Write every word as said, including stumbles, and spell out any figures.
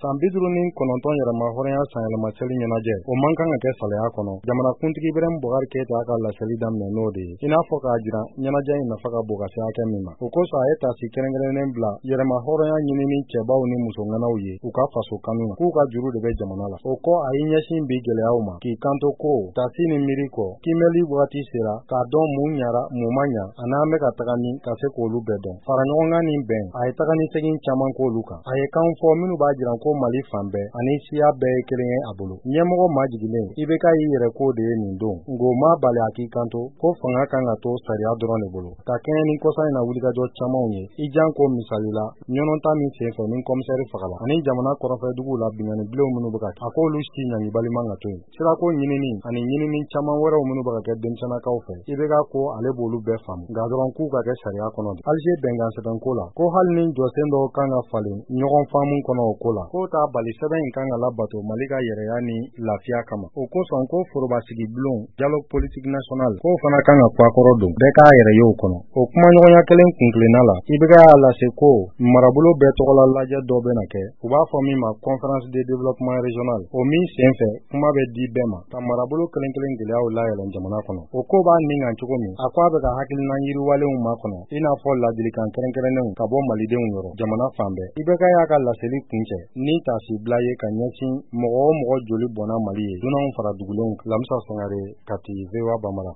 San bi duuru ni kɔnɔntɔn yɛrɛma hɔrɔnya san yɛlɛma seli ɲɛnajɛ o man kan ka kɛ salaya kɔnɔ. Jamana kuntigi Ibrahim Boubacar Keita ka laseli daminɛ n'o de ye. I n'a fɔ k'a jira ɲɛnajɛ in nafa ka bon ka se hakɛ min ma. O kosɔn a ye taasi kɛrɛnkɛrɛnnen bila yɛrɛma hɔrɔnya ɲinini cɛbaw ni musoŋanaw ye u ka faso kanu na k'u ka juru de bɛ jamana la. O kɔ a y'i ɲɛsin bi gɛlɛyaw ma k'i kanto ko taasi ni miiri kɔ kimɛli wagati sera k'a dɔn mun ɲara mun ma ɲa a n'an bɛ ka taga min ka se k'olu bɛɛ dɔn. Fara ɲɔgɔnkan ni bɛn a ye taga ni segin caman k'olu kan. A ye kan fɔ minnu b'a jiran ko Mali fan bɛɛ ani siya bɛɛ ye kelen ye a bolo. Ɲɛmɔgɔ majiginnen I B K y'i yɛrɛ ko de ye nin don. Ngo ma bali a k'i kanto ko fanga kan ka to sariya dɔrɔn de bolo. Ka kɛɲɛ ni kɔsa in na wulikajɔ camanw ye. I jan ko misali la ɲɔnɔnta min senfɛ ni komisɛri fagala ani jamana kɔrɔfɛduguw la binganni bilenw minnu bɛ ka kɛ. A k'olu si ɲangi balima ka to yen. Sirako ɲinini ani ɲinini caman wɛrɛw minnu bɛ ka kɛ denmisɛnnakaw fɛ. I B K ko ale b'olu bɛɛ faamu. Nka dɔrɔn k'u ka kɛ sariya kɔnɔ de. Alger bɛnkan sɛbɛn ko la ko hali ni jɔsen dɔw kan ka falen ɲɔgɔn faamu kɔnɔ o ko la. K'o t'a bali sɛbɛn in kan ka labato Mali ka yɛrɛya ni lafiya kama. O kosɔn ko forobasigi bulon dialogue politique national k'o fana kan ka kuwakɔrɔ don. Bɛɛ k'a yɛrɛ ye o kɔnɔ. O kumaɲɔgɔnya kelen kunkilenna la I B K y'a lase ko marabolo bɛɛ tɔgɔla lajɛ dɔ bɛna kɛ. U b'a fɔ min ma conférence de développement régional. O min senfɛ kuma bɛ di bɛɛ ma ka marabolo kelen kelen gɛlɛyaw layɛlɛn jamana kɔnɔ. O ko b'a nin kan cogo min a ko a bɛ ka hakilina yiriwalenw ma kɔnɔ i n'a fɔ ladilikan kɛrɛnkɛrɛnnenw ka bɔ malidenw yɔrɔ jamana fan bɛɛ. I B K y'a ka laseli kuncɛ ni taasi bila ye ka ɲɛsin mɔgɔ o mɔgɔ joli bɔnna Mali ye dunanw fara dugulenw. Lamisa Sangare, Kati, V O A Bamara.